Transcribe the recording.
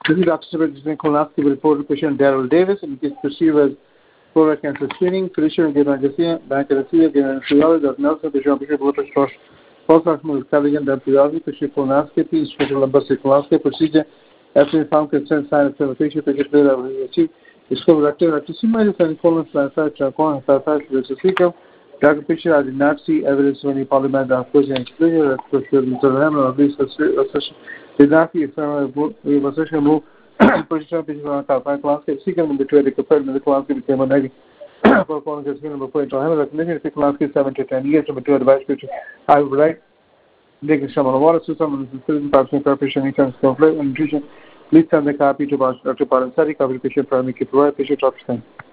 This is Dr. Sebastian colonoscopy report patient Daryl Davis, and it is perceived as colorectal cancer screening. Physician Gilman Garcia, Bank Garcia, Gilman Frioli, Dr. Nelson, Bishop Water Source, Postmaster Callaghan, Dr. Frioli, patient colonoscopy, special lumbar colonoscopy procedure. After found concerned sign of fermentation, patient failure to achieve discovered rectal rectocema, and colon slantar, trancon, slantar, rectocecum. Dr. Fisher, I did not see evidence of any polymath occlusion and exclusion. Dr. Fisher, or at least assertion did not see a assertion move. Position patient on calcine colonoscopy, second between the compared with the colonoscopy became a negative. For colon cancer screening before into hammer recognition, the colonoscopy 7 to 10 years to mature device picture. I would write, taking some of the water system and the citizen patient preparation, income, conflict, and nutrition. Please send the copy to Dr. Paransari, copy patient primary care provider, patient top 10.